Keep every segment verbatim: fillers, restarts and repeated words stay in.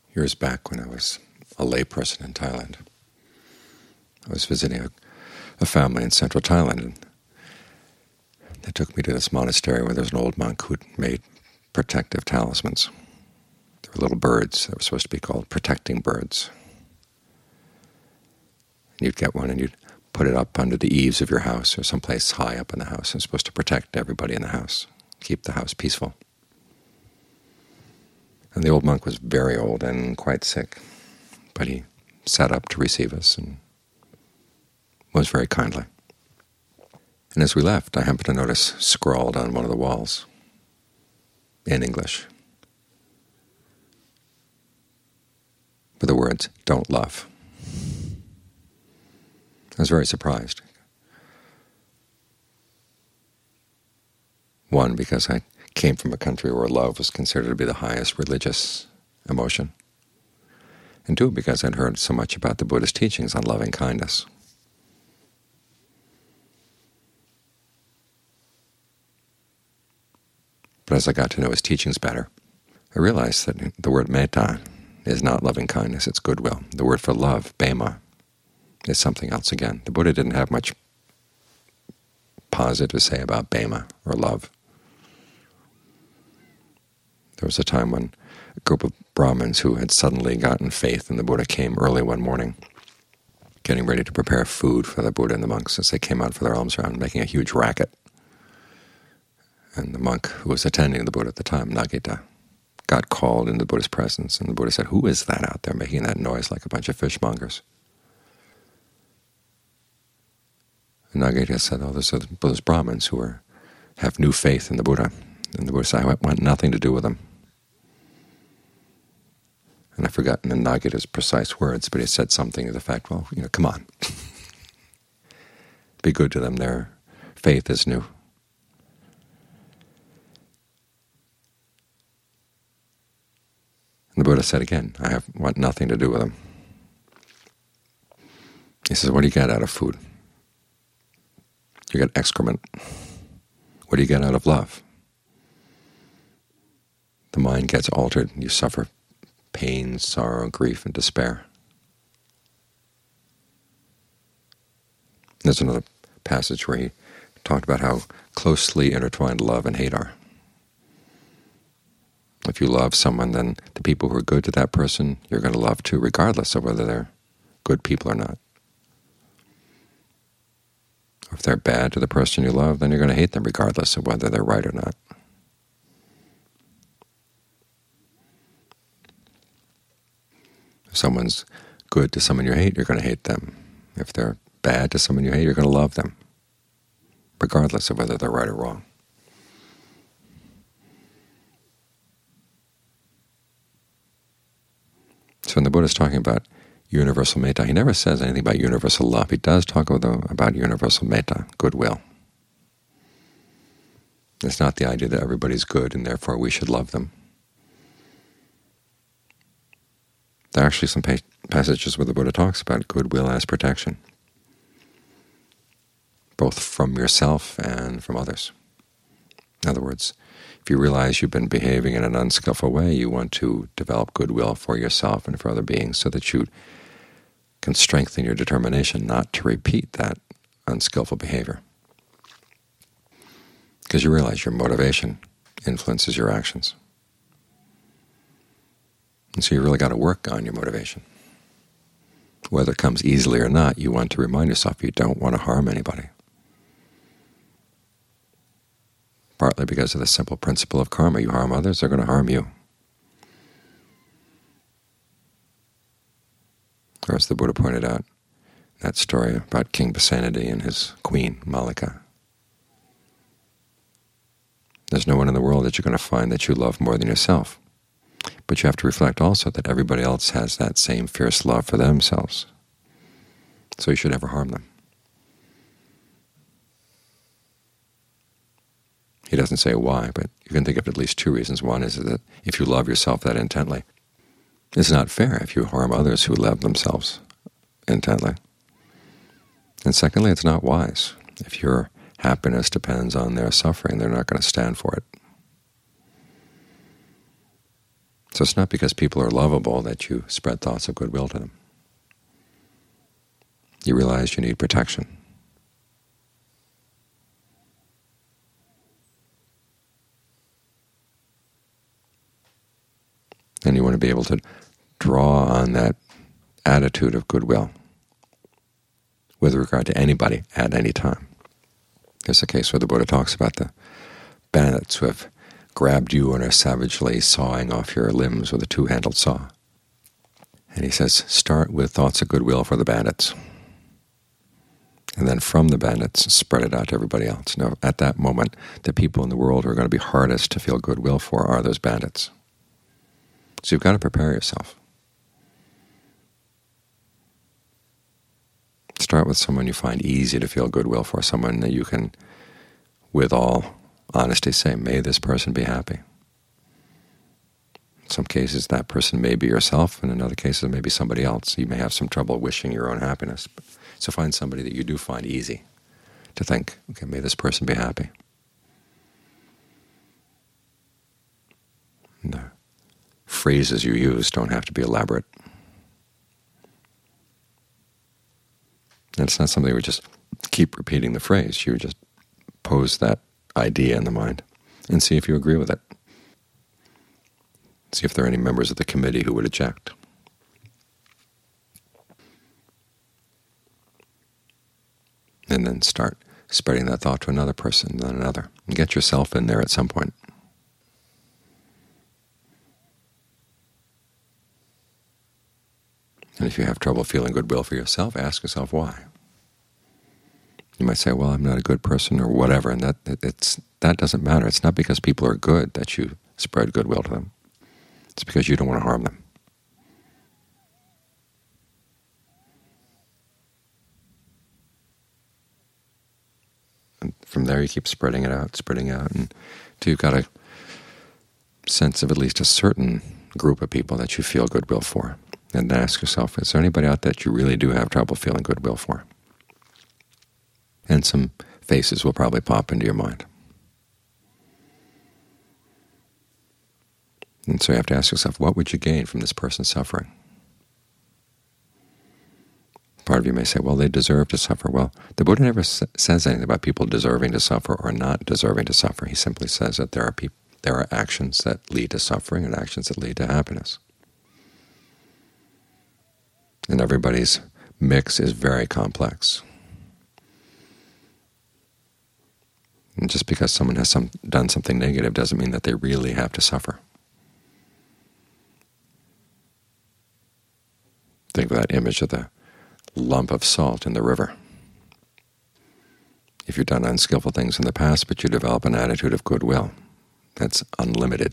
years back when I was a layperson in Thailand. I was visiting a, a family in central Thailand, and they took me to this monastery where there's an old monk who'd made protective talismans. There were little birds that were supposed to be called protecting birds. And you'd get one and you'd put it up under the eaves of your house or someplace high up in the house. It's supposed to protect everybody in the house, keep the house peaceful. And the old monk was very old and quite sick, but he sat up to receive us and was very kindly. And as we left, I happened to notice scrawled on one of the walls, in English, were the words, "Don't love." I was very surprised. One, because I came from a country where love was considered to be the highest religious emotion, and two, because I'd heard so much about the Buddhist teachings on loving kindness. But as I got to know his teachings better, I realized that the word metta is not loving kindness, it's goodwill. The word for love, bema, is something else again. The Buddha didn't have much positive to say about bema, or love. There was a time when a group of Brahmins who had suddenly gotten faith in the Buddha came early one morning, getting ready to prepare food for the Buddha and the monks as they came out for their alms round, making a huge racket. And the monk who was attending the Buddha at the time, Nagita, got called into the Buddha's presence, and the Buddha said, "Who is that out there making that noise like a bunch of fishmongers?" And Nagita said, "Oh, those are those Brahmins who are, have new faith in the Buddha." And the Buddha said, "I want nothing to do with them." And I've forgotten Nagita's precise words, but he said something to the fact, well, you know, come on. Be good to them. Their faith is new. And the Buddha said again, I have, want nothing to do with them. He says, what do you get out of food? You get excrement. What do you get out of love? The mind gets altered, and you suffer pain, sorrow, grief, and despair. There's another passage where he talked about how closely intertwined love and hate are. If you love someone, then the people who are good to that person you're going to love too, regardless of whether they're good people or not. Or if they're bad to the person you love, then you're going to hate them regardless of whether they're right or not. If someone's good to someone you hate, you're going to hate them. If they're bad to someone you hate, you're going to love them, regardless of whether they're right or wrong. So when the Buddha is talking about universal metta, he never says anything about universal love. He does talk about universal metta, goodwill. It's not the idea that everybody's good and therefore we should love them. There are actually some pa passages where the Buddha talks about goodwill as protection, both from yourself and from others. In other words, if you realize you've been behaving in an unskillful way, you want to develop goodwill for yourself and for other beings so that you can strengthen your determination not to repeat that unskillful behavior. Because you realize your motivation influences your actions. And so you really got to work on your motivation. Whether it comes easily or not, you want to remind yourself you don't want to harm anybody. Partly because of the simple principle of karma. You harm others, they're going to harm you. Or as the Buddha pointed out, that story about King Pasenadi and his queen, Malika. There's no one in the world that you're going to find that you love more than yourself. But you have to reflect also that everybody else has that same fierce love for themselves. So you should never harm them. He doesn't say why, but you can think of at least two reasons. One is that if you love yourself that intently, it's not fair if you harm others who love themselves intently. And secondly, it's not wise. If your happiness depends on their suffering, they're not going to stand for it. So it's not because people are lovable that you spread thoughts of goodwill to them. You realize you need protection. And you want to be able to draw on that attitude of goodwill with regard to anybody at any time. There's a case where the Buddha talks about the bandits who have grabbed you and are savagely sawing off your limbs with a two-handled saw. And he says, start with thoughts of goodwill for the bandits, and then from the bandits spread it out to everybody else. Now, at that moment, the people in the world who are going to be hardest to feel goodwill for are those bandits. So you've got to prepare yourself. Start with someone you find easy to feel goodwill for, someone that you can, with all honesty, say, may this person be happy. In some cases, that person may be yourself, and in other cases, it may be somebody else. You may have some trouble wishing your own happiness. So find somebody that you do find easy to think, okay, may this person be happy. And the phrases you use don't have to be elaborate. And it's not something where you just keep repeating the phrase. You just pose that idea in the mind and see if you agree with it. See if there are any members of the committee who would object. And then start spreading that thought to another person, then another, and get yourself in there at some point. And if you have trouble feeling goodwill for yourself, ask yourself why. You might say, well, I'm not a good person or whatever, and that it's that doesn't matter. It's not because people are good that you spread goodwill to them. It's because you don't want to harm them. And from there you keep spreading it out, spreading out, until you've got a sense of at least a certain group of people that you feel goodwill for. And then ask yourself, is there anybody out there that you really do have trouble feeling goodwill for? And some faces will probably pop into your mind. And so you have to ask yourself, what would you gain from this person's suffering? Part of you may say, well, they deserve to suffer. Well, the Buddha never says anything about people deserving to suffer or not deserving to suffer. He simply says that there are people, there are actions that lead to suffering and actions that lead to happiness. And everybody's mix is very complex. And just because someone has some, done something negative doesn't mean that they really have to suffer. Think of that image of the lump of salt in the river. If you've done unskillful things in the past, but you develop an attitude of goodwill, that's unlimited.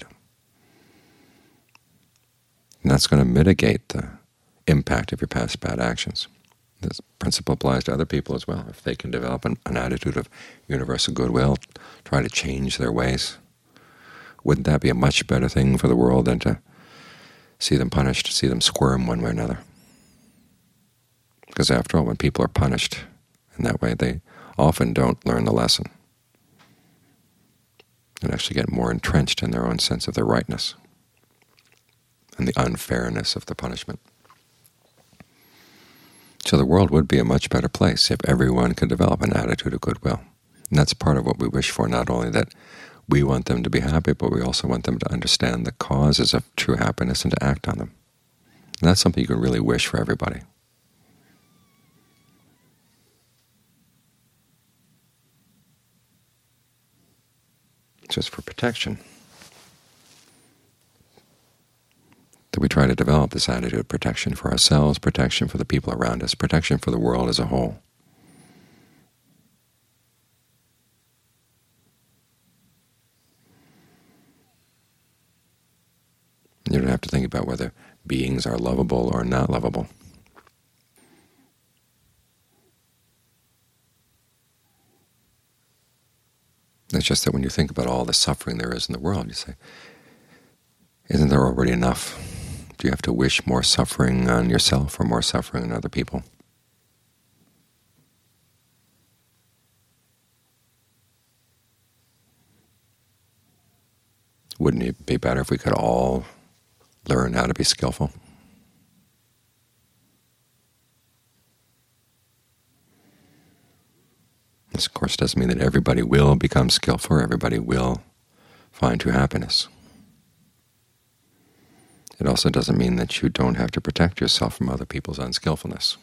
And that's going to mitigate the impact of your past bad actions. This principle applies to other people as well. If they can develop an, an attitude of universal goodwill, try to change their ways, wouldn't that be a much better thing for the world than to see them punished, see them squirm one way or another? Because after all, when people are punished in that way, they often don't learn the lesson and actually get more entrenched in their own sense of their rightness and the unfairness of the punishment. So the world would be a much better place if everyone could develop an attitude of goodwill. And that's part of what we wish for, not only that we want them to be happy, but we also want them to understand the causes of true happiness and to act on them. And that's something you can really wish for everybody. Just for protection, that we try to develop this attitude of protection for ourselves, protection for the people around us, protection for the world as a whole. You don't have to think about whether beings are lovable or not lovable. It's just that when you think about all the suffering there is in the world, you say, isn't there already enough? Do you have to wish more suffering on yourself or more suffering on other people? Wouldn't it be better if we could all learn how to be skillful. This, of course, doesn't mean that everybody will become skillful or everybody will find true happiness. It also doesn't mean that you don't have to protect yourself from other people's unskillfulness.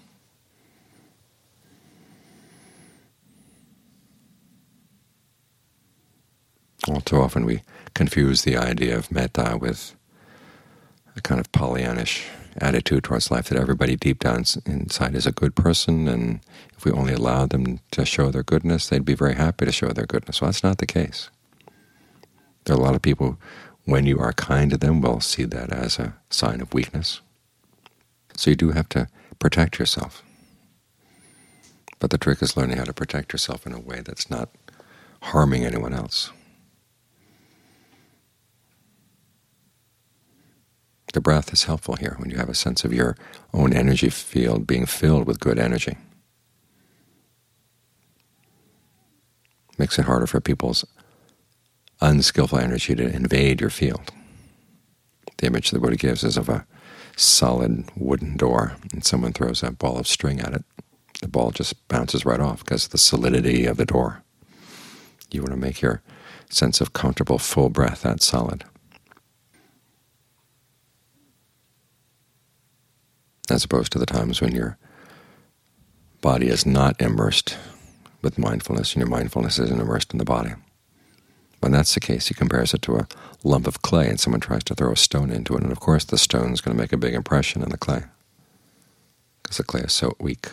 All too often we confuse the idea of metta with a kind of Pollyannish attitude towards life, that everybody deep down inside is a good person, and if we only allowed them to show their goodness, they'd be very happy to show their goodness. Well, that's not the case. There are a lot of people, when you are kind to them, will see that as a sign of weakness. So you do have to protect yourself. But the trick is learning how to protect yourself in a way that's not harming anyone else. The breath is helpful here when you have a sense of your own energy field being filled with good energy. It makes it harder for people's unskillful energy to invade your field. The image the Buddha gives is of a solid wooden door, and someone throws a ball of string at it. The ball just bounces right off because of the solidity of the door. You want to make your sense of comfortable, full breath that solid. As opposed to the times when your body is not immersed with mindfulness, and your mindfulness isn't immersed in the body. When that's the case, he compares it to a lump of clay, and someone tries to throw a stone into it, and of course the stone is going to make a big impression on the clay, because the clay is so weak.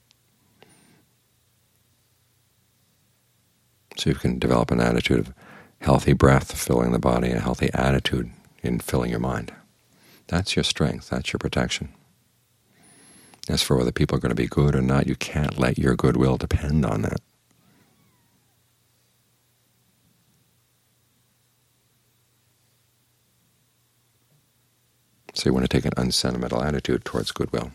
So you can develop an attitude of healthy breath filling the body, a healthy attitude in filling your mind. That's your strength, that's your protection. As for whether people are going to be good or not, you can't let your goodwill depend on that. So you want to take an unsentimental attitude towards goodwill.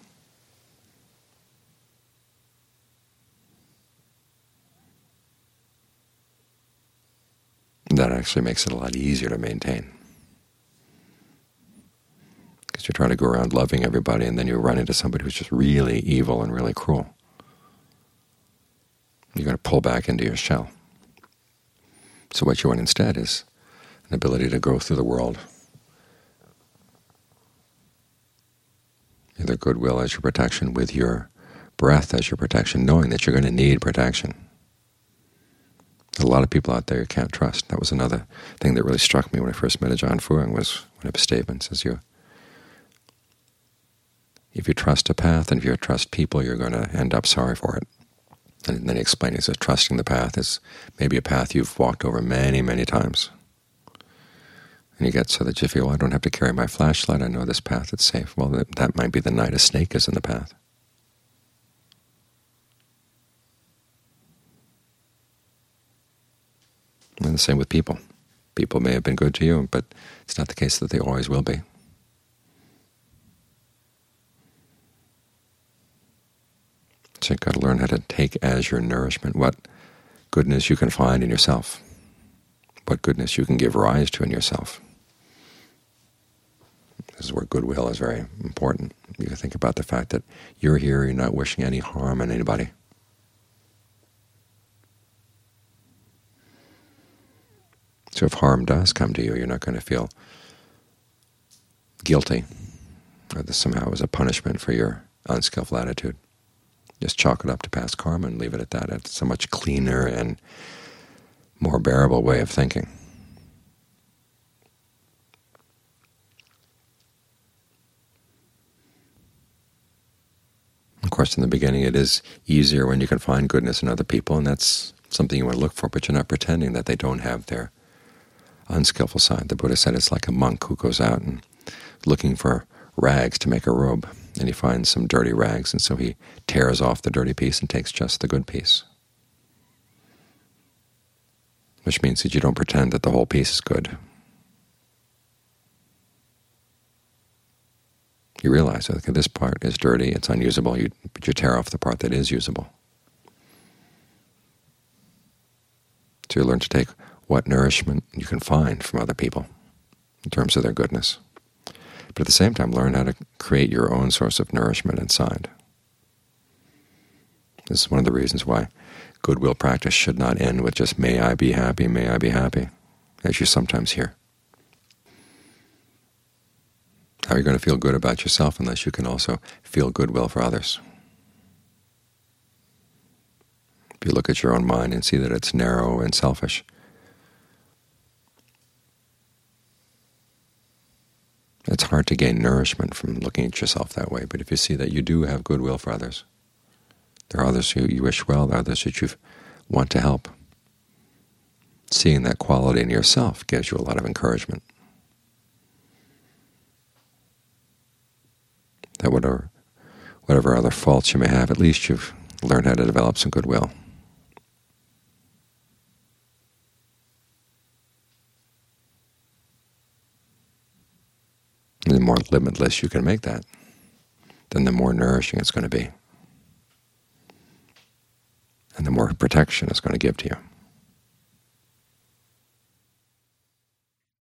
That actually makes it a lot easier to maintain. Because you're trying to go around loving everybody, and then you run into somebody who's just really evil and really cruel. You're going to pull back into your shell. So what you want instead is an ability to go through the world, either goodwill as your protection, with your breath as your protection, knowing that you're going to need protection. There's a lot of people out there you can't trust. That was another thing that really struck me when I first met Ajahn Fuang, was one of his statements, is you, if you trust a path and if you trust people, you're going to end up sorry for it. And then he explained, he says, trusting the path is maybe a path you've walked over many, many times. And you get so that you feel, well, I don't have to carry my flashlight, I know this path is safe. Well, that, that might be the night a snake is in the path. And the same with people. People may have been good to you, but it's not the case that they always will be. So you've got to learn how to take as your nourishment what goodness you can find in yourself, what goodness you can give rise to in yourself. This is where goodwill is very important. You can think about the fact that you're here, you're not wishing any harm on anybody. So if harm does come to you, you're not going to feel guilty, or this somehow is a punishment for your unskillful attitude. Just chalk it up to past karma and leave it at that. It's a much cleaner and more bearable way of thinking. Of course, in the beginning it is easier when you can find goodness in other people, and that's something you want to look for, but you're not pretending that they don't have their unskillful side. The Buddha said it's like a monk who goes out and looking for rags to make a robe, and he finds some dirty rags, and so he tears off the dirty piece and takes just the good piece. Which means that you don't pretend that the whole piece is good. You realize that okay, this part is dirty, it's unusable, you, but you tear off the part that is usable. So you learn to take what nourishment you can find from other people in terms of their goodness. But at the same time, learn how to create your own source of nourishment inside. This is one of the reasons why goodwill practice should not end with just "may I be happy, may I be happy," as you sometimes hear. How are you going to feel good about yourself unless you can also feel goodwill for others? If you look at your own mind and see that it's narrow and selfish, it's hard to gain nourishment from looking at yourself that way. But if you see that you do have goodwill for others, there are others who you wish well, there are others that you want to help, seeing that quality in yourself gives you a lot of encouragement. That whatever, whatever other faults you may have, at least you've learned how to develop some goodwill. And the more limitless you can make that, then the more nourishing it's going to be, and the more protection it's going to give to you.